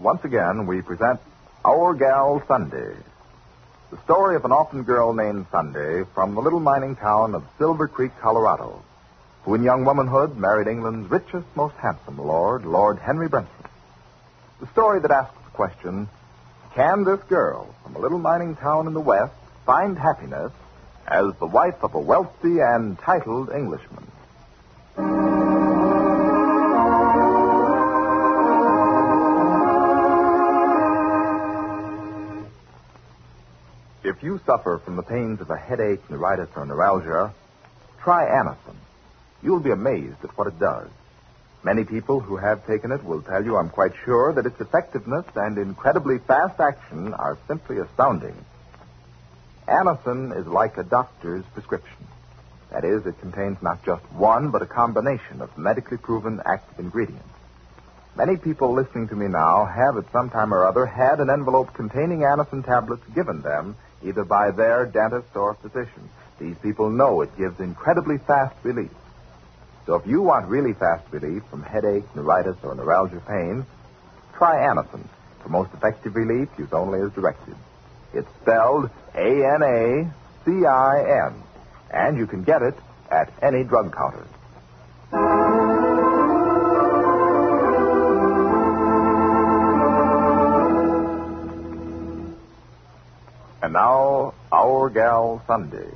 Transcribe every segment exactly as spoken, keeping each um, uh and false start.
once again we present Our Gal Sunday, the story of an orphan girl named Sunday from the little mining town of Silver Creek, Colorado, who in young womanhood married England's richest, most handsome lord, Lord Henry Benson. The story that asks the question, can this girl from a little mining town in the West find happiness as the wife of a wealthy and titled Englishman? If you suffer from the pains of a headache, neuritis, or neuralgia, try Anacin. You'll be amazed at what it does. Many people who have taken it will tell you, I'm quite sure, that its effectiveness and incredibly fast action are simply astounding. Anacin is like a doctor's prescription. That is, it contains not just one, but a combination of medically proven active ingredients. Many people listening to me now have at some time or other had an envelope containing Anacin tablets given them either by their dentist or physician. These people know it gives incredibly fast relief. So if you want really fast relief from headache, neuritis, or neuralgia pain, try Anacin. For most effective relief, use only as directed. It's spelled A N A C I N, and you can get it at any drug counter. And now, Our Gal Sunday.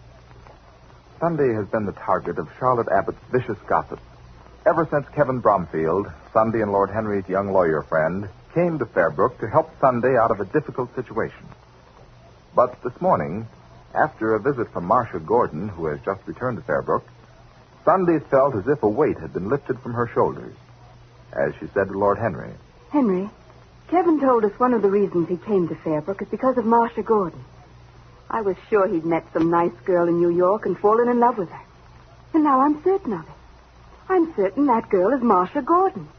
Sunday has been the target of Charlotte Abbott's vicious gossip. Ever since Kevin Bromfield, Sunday and Lord Henry's young lawyer friend, came to Fairbrook to help Sunday out of a difficult situation. But this morning, after a visit from Marcia Gordon, who has just returned to Fairbrook, Sunday felt as if a weight had been lifted from her shoulders. As she said to Lord Henry, Henry, Kevin told us one of the reasons he came to Fairbrook is because of Marcia Gordon. I was sure he'd met some nice girl in New York and fallen in love with her. And now I'm certain of it. I'm certain that girl is Marcia Gordon.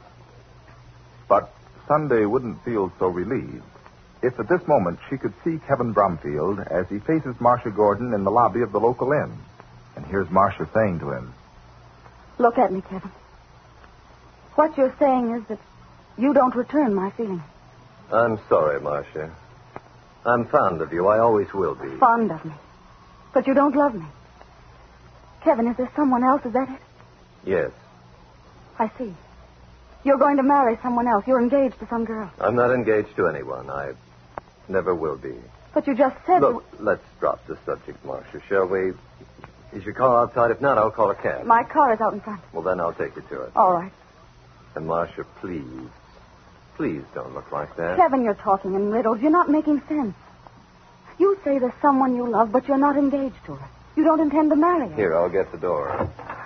But Sunday wouldn't feel so relieved if at this moment she could see Kevin Bromfield as he faces Marcia Gordon in the lobby of the local inn. And here's Marcia saying to him, Look at me, Kevin. What you're saying is that you don't return my feelings. I'm sorry, Marcia. I'm fond of you. I always will be. Fond of me. But you don't love me. Kevin, is there someone else? Is that it? Yes. I see. You're going to marry someone else. You're engaged to some girl. I'm not engaged to anyone. I never will be. But you just said... Look, you... let's drop the subject, Marcia, shall we? Is your car outside? If not, I'll call a cab. My car is out in front. Well, then I'll take you to it. All right. And, Marcia, please, please don't look like that. Kevin, you're talking in riddles. You're not making sense. You say there's someone you love, but you're not engaged to her. You don't intend to marry her. Here, I'll get the door.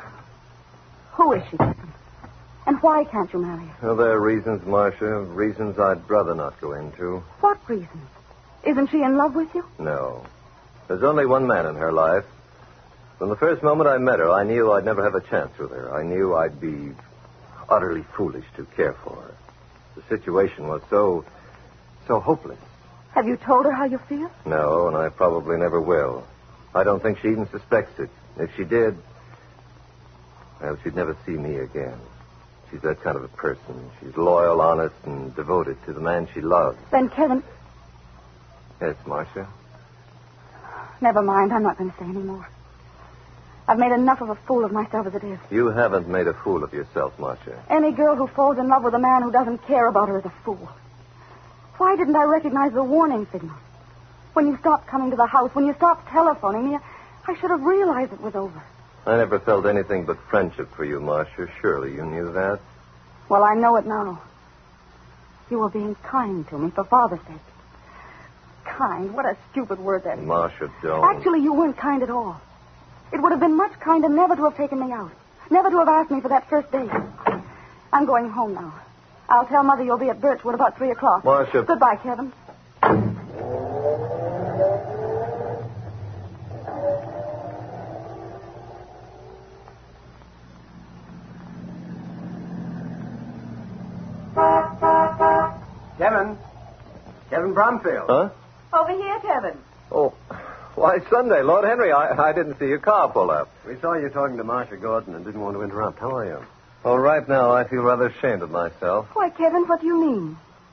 Who is she, Kevin? And why can't you marry her? Well, there are reasons, Marcia, reasons I'd rather not go into. What reasons? Isn't she in love with you? No. There's only one man in her life. From the first moment I met her, I knew I'd never have a chance with her. I knew I'd be utterly foolish to care for her. The situation was so, so hopeless. Have you told her how you feel? No, and I probably never will. I don't think she even suspects it. If she did, well, she'd never see me again. She's that kind of a person. She's loyal, honest, and devoted to the man she loves. Then, Kevin... Yes, Marcia? Never mind. I'm not going to say any more. I've made enough of a fool of myself as it is. You haven't made a fool of yourself, Marcia. Any girl who falls in love with a man who doesn't care about her is a fool. Why didn't I recognize the warning signals? When you stopped coming to the house, when you stopped telephoning me, I should have realized it was over. I never felt anything but friendship for you, Marcia. Surely you knew that. Well, I know it now. You were being kind to me for Father's sake. Kind? What a stupid word that is. Marcia, don't. Actually, you weren't kind at all. It would have been much kinder never to have taken me out. Never to have asked me for that first date. I'm going home now. I'll tell Mother you'll be at Birchwood about three o'clock. Marcia. Goodbye, Kevin. Kevin. Kevin Bromfield. Huh? Over here, Kevin. Oh, why, Sunday, Lord Henry, I, I didn't see your car pull up. We saw you talking to Marcia Gordon and didn't want to interrupt. How are you? Well, right now, I feel rather ashamed of myself. Why, Kevin, what do you mean?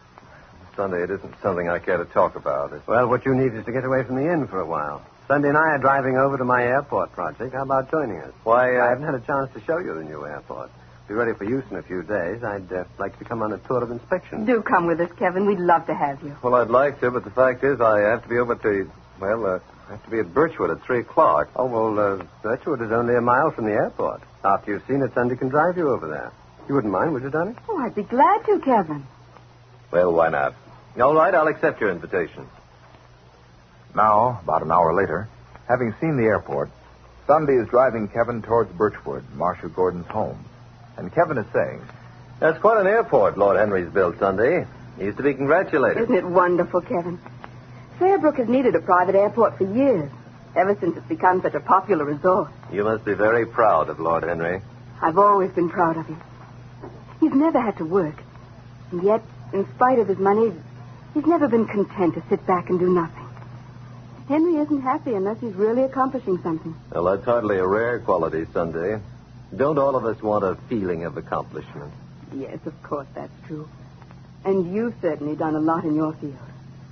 Sunday, it isn't something I care to talk about. It's... Well, what you need is to get away from the inn for a while. Sunday and I are driving over to my airport project. How about joining us? Why, uh... I haven't had a chance to show you the new airport. Be ready for use in a few days. I'd uh, like to come on a tour of inspection. Do come with us, Kevin. We'd love to have you. Well, I'd like to, but the fact is I have to be over to, well, uh, I have to be at Birchwood at three o'clock. Oh, well, uh, Birchwood is only a mile from the airport. After you've seen it, Sunday can drive you over there. You wouldn't mind, would you, Donnie? Oh, I'd be glad to, Kevin. Well, why not? All right, I'll accept your invitation. Now, about an hour later, having seen the airport, Sunday is driving Kevin towards Birchwood, Marcia Gordon's home. And Kevin is saying, That's quite an airport Lord Henry's built, Sunday. He's to be congratulated. Isn't it wonderful, Kevin? Fairbrook has needed a private airport for years, ever since it's become such a popular resort. You must be very proud of Lord Henry. I've always been proud of him. He's never had to work. And yet, in spite of his money, he's never been content to sit back and do nothing. Henry isn't happy unless he's really accomplishing something. Well, that's hardly a rare quality, Sunday. Don't all of us want a feeling of accomplishment? Yes, of course, that's true. And you've certainly done a lot in your field.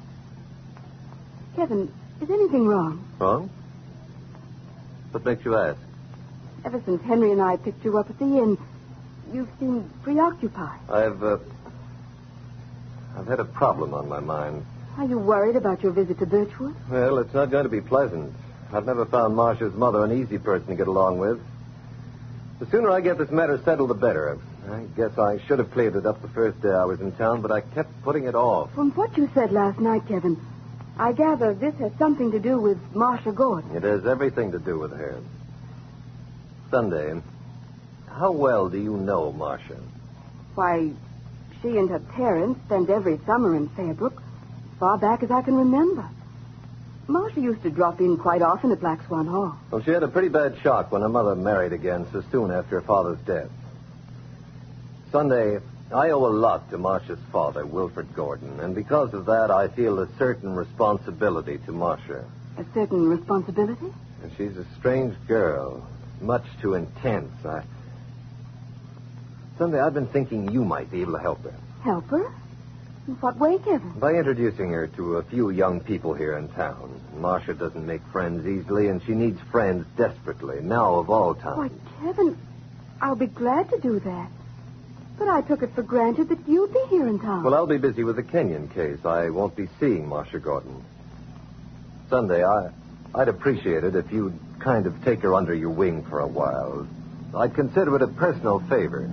Kevin, is anything wrong? Wrong? What makes you ask? Ever since Henry and I picked you up at the inn, you've seemed preoccupied. I've, uh, I've had a problem on my mind. Are you worried about your visit to Birchwood? Well, it's not going to be pleasant. I've never found Marcia's mother an easy person to get along with. The sooner I get this matter settled, the better. I guess I should have cleared it up the first day I was in town, but I kept putting it off. From what you said last night, Kevin, I gather this has something to do with Marcia Gordon. It has everything to do with her. Sunday, how well do you know Marcia? Why, she and her parents spent every summer in Fairbrook, as far back as I can remember. Marcia used to drop in quite often at Black Swan Hall. Well, she had a pretty bad shock when her mother married again so soon after her father's death. Sunday, I owe a lot to Marcia's father, Wilfred Gordon, and because of that, I feel a certain responsibility to Marcia. A certain responsibility? And she's a strange girl, much too intense. I... Sunday, I've been thinking you might be able to help her. Help her? In what way, Kevin? By introducing her to a few young people here in town. Marcia doesn't make friends easily, and she needs friends desperately, now of all times. Why, Kevin, I'll be glad to do that. But I took it for granted that you'd be here in town. Well, I'll be busy with the Kenyon case. I won't be seeing Marcia Gordon. Sunday, I, I'd appreciate it if you'd kind of take her under your wing for a while. I'd consider it a personal favor.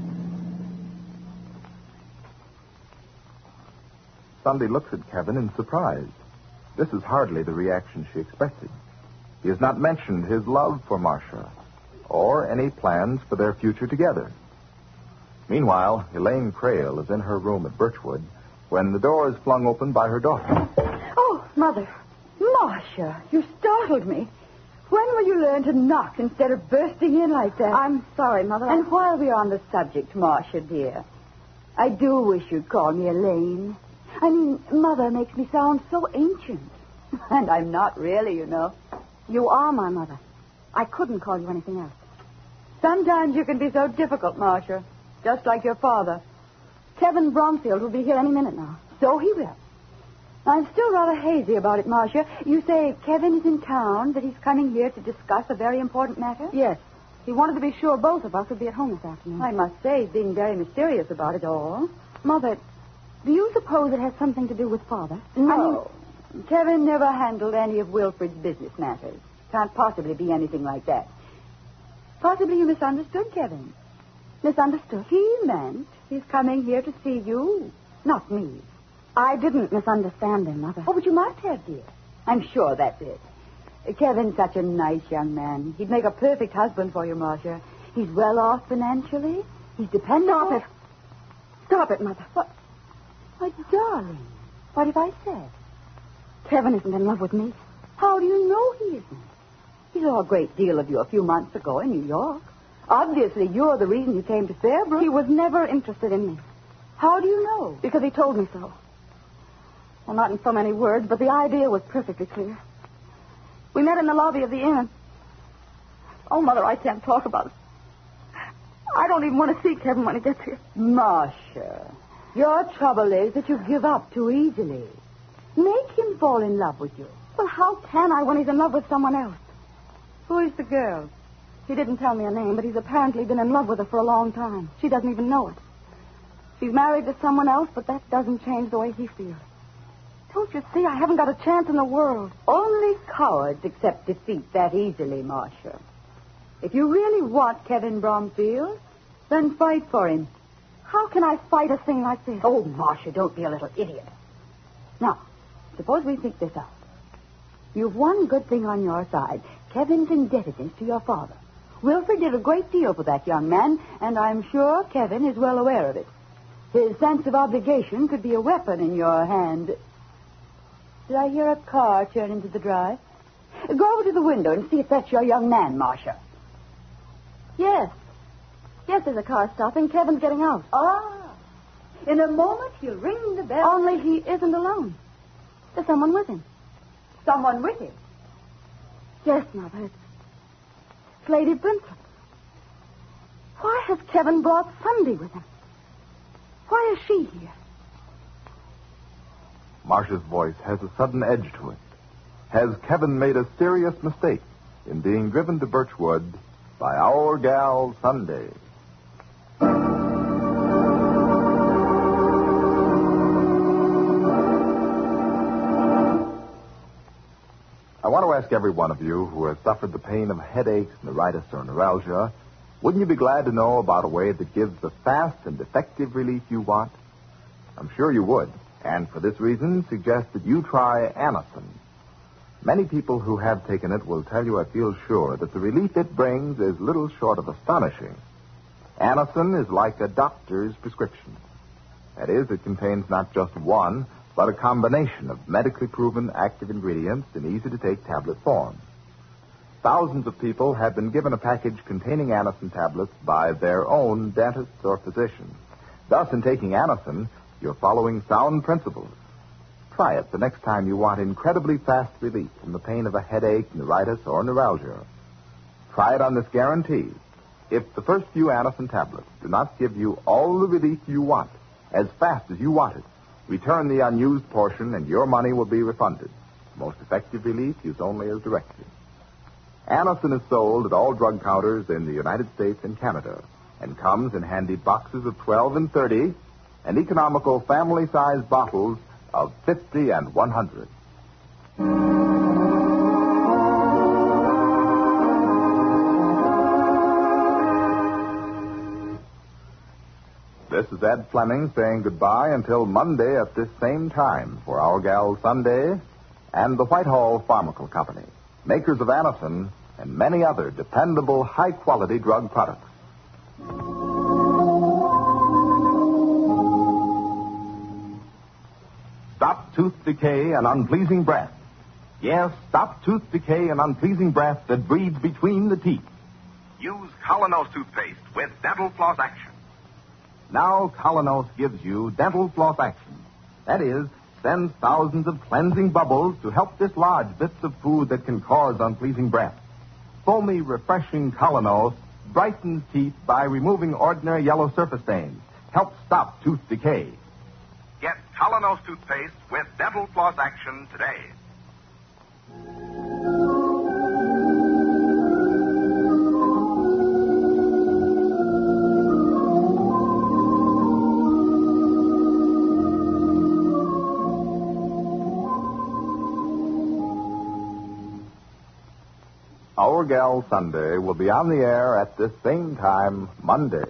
Sunday looks at Kevin in surprise. This is hardly the reaction she expected. He has not mentioned his love for Marcia or any plans for their future together. Meanwhile, Elaine Crail is in her room at Birchwood when the door is flung open by her daughter. Oh, Mother. Marcia, you startled me. When will you learn to knock instead of bursting in like that? I'm sorry, Mother. And while we're on the subject, Marcia, dear, I do wish you'd call me Elaine. I mean, Mother makes me sound so ancient. And I'm not really, you know. You are my mother. I couldn't call you anything else. Sometimes you can be so difficult, Marcia. Just like your father. Kevin Bromfield will be here any minute now. So he will. I'm still rather hazy about it, Marcia. You say Kevin is in town, that he's coming here to discuss a very important matter? Yes. He wanted to be sure both of us would be at home this afternoon. I must say, he's being very mysterious about it all. Mother, do you suppose it has something to do with Father? No. I mean, Kevin never handled any of Wilfred's business matters. Can't possibly be anything like that. Possibly you misunderstood Kevin. Misunderstood? He meant he's coming here to see you, not me. I didn't misunderstand him, Mother. Oh, but you must have, dear. I'm sure that's it. Kevin's such a nice young man. He'd make a perfect husband for you, Marcia. He's well off financially. He's dependable. Stop it. Stop it, Mother. What? Why, darling, what have I said? Kevin isn't in love with me. How do you know he isn't? He saw a great deal of you a few months ago in New York. Obviously, you're the reason you came to Fairbrook. He was never interested in me. How do you know? Because he told me so. Well, not in so many words, but the idea was perfectly clear. We met in the lobby of the inn. Oh, Mother, I can't talk about it. I don't even want to see Kevin when he gets here. Marcia, Your trouble is that you give up too easily. Make him fall in love with you. Well, how can I when he's in love with someone else? Who is the girl? He didn't tell me her name, but he's apparently been in love with her for a long time. She doesn't even know it. She's married to someone else, but that doesn't change the way he feels. Don't you see? I haven't got a chance in the world. Only cowards accept defeat that easily, Marcia. If you really want Kevin Bromfield, then fight for him. How can I fight a thing like this? Oh, Marcia, don't be a little idiot. Now, suppose we think this out. You've one good thing on your side. Kevin's indebtedness to your father. Wilfred did a great deal for that young man, and I'm sure Kevin is well aware of it. His sense of obligation could be a weapon in your hand. Did I hear a car turn into the drive? Go over to the window and see if that's your young man, Marcia. Yes. Yes, there's a car stopping. Kevin's getting out. Ah. In a moment, he'll ring the bell. Only he isn't alone. There's someone with him. Someone with him? Yes, Mother. It's, it's Lady Brintham. Why has Kevin brought Sunday with him? Why is she here? Marcia's voice has a sudden edge to it. Has Kevin made a serious mistake in being driven to Birchwood by our gal Sunday? I want to ask every one of you who has suffered the pain of headaches, neuritis, or neuralgia, wouldn't you be glad to know about a way that gives the fast and effective relief you want? I'm sure you would, and for this reason, suggest that you try Anacin. Many people who have taken it will tell you I feel sure that the relief it brings is little short of astonishing. Anacin is like a doctor's prescription. That is, it contains not just one, but a combination of medically proven active ingredients in easy-to-take tablet form. Thousands of people have been given a package containing Anacin tablets by their own dentists or physicians. Thus, in taking Anacin, you're following sound principles. Try it the next time you want incredibly fast relief from the pain of a headache, neuritis, or neuralgia. Try it on this guarantee. If the first few Anacin tablets do not give you all the relief you want, as fast as you want it, return the unused portion and your money will be refunded. Most effective relief used only as directed. Anacin is sold at all drug counters in the United States and Canada and comes in handy boxes of twelve and thirty and economical family-sized bottles of fifty and one hundred. This is Ed Fleming saying goodbye until Monday at this same time for our gal Sunday and the Whitehall Pharmaceutical Company, makers of Anacin and many other dependable, high-quality drug products. Stop tooth decay and unpleasing breath. Yes, stop tooth decay and unpleasing breath that breeds between the teeth. Use Colonos toothpaste with Dental Floss Action. Now Colonos gives you Dental Floss Action. That is, sends thousands of cleansing bubbles to help dislodge bits of food that can cause unpleasing breath. Foamy, refreshing Colonos brightens teeth by removing ordinary yellow surface stains. Helps stop tooth decay. Get Colonos toothpaste with Dental Floss Action today. Our Gal Sunday will be on the air at this same time Monday.